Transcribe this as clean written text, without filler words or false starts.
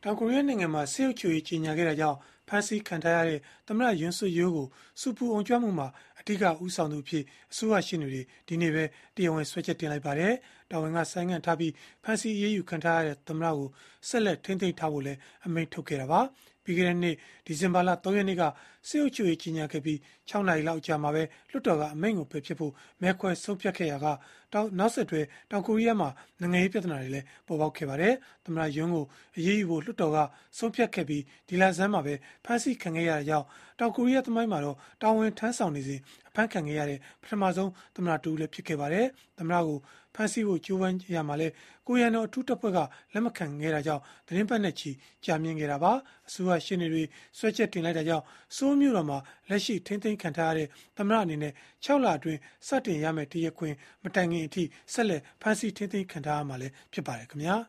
တောင်ကိုရီးယားနိုင်ငံမှာစစ်အုပ်ချုပ်ရေးကြီးညာခဲ့တာကြောင့်ဖမ်းဆီးခံထားရတဲ့သမ္မတယွန်းဆွတ်ရိုးကိုစူပူအောင်ကြွမှုမှာအဓိကဦးဆောင်သူအဖြစ်အစိုးရရှေ့နေတွေဒီနေ့ပဲတရားဝင်ဆွဲချက်တင်လိုက်ပါတယ်။တာဝန်ကဆိုင်းငံ့ထားပြီးဖမ်းဆီးအရေးယူခံထားရတဲ့သမ္မတကိုဆက်လက်ထိန်းသိမ်းထားဖို့လည်းအမိန့်ထုတ်ခဲ့တာပါ။ပြီးခဲ့တဲ့နှစ်ဒီဇင်ဘာလ3ရက်နေ့ကစစ်အုပ်ချုပ်ရေးကြီးညာခဲ့ပြီး6နာရီလောက်အကြာမှာပဲလွှတ်တော်ကအမိန့်ကိုပယ်ဖျက်ဖို့မဲခွဲဆုံးဖြတ်ခဲ့ရာကနောက်ဆက်တွဲတောင်ကိုရီးယားမှာနိုင်ငံရေးပြဿနာတွေလည်းပေါ်ပေါက်ခဲ့ပါတယ်။သမ္မတယွန်းကိုအရေးယူဖို့လွှတ်တော်ကဆုံးဖြတ်ခဲ့ပြီးဒီလဆန်းမှာပဲဖမ်းဆီးခံခဲ့ရတဲ့ကြောင့်တောင်ကိုရီးယားသမိုင်းမှာတော့တာဝန်ထမ်းဆောင်နေစဉ်အဖမ်းခံခဲ့ရတဲ့ပထမဆုံးသမ္မတတူလည်းဖြစ်ခဲ့ပါတယ်။သမ္မတကိုဖမ်းဆီးဖို့ကြိုးပမ်းရမှာလဲကိုရန်တော်အထူးတပ်ဖွဲ့ကလက်မခံခဲ့တာကြောင့်သတင်းပတ်နဲ့ချီကြာမြင့်ခဲ့တာပါအစိုးရရှင်းနေတွေဆွဲချက်တင်လိုက်တာကြောင့်စိုးမျိုးတော်မှာလက်ရှိထိမ့်သိမ်းခံထားရတဲ့သမ္မတအနေနဲ့6လအတွင်းစတင်ရမယ့်တရခွင်မတိုင်ခင်အထိဆက်လက်ဖမ်းဆီးထိမ့်သိမ်းခံထားရမှာလည်းဖြစ်ပါတယ်ခင်ဗျာ။